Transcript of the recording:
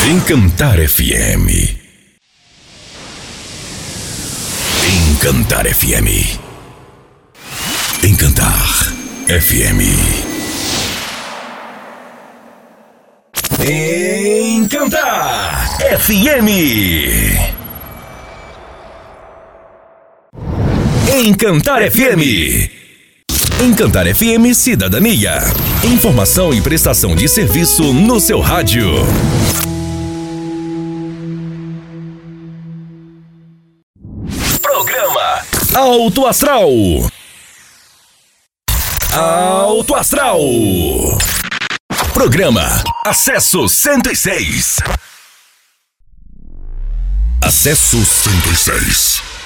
Encantar FM. Encantar FM. Encantar FM. Encantar FM. Encantar FM. Encantar FM Cidadania. Informação e prestação de serviço no seu rádio. Programa Alto Astral. Alto Astral. Programa Acesso 106. Acesso 106.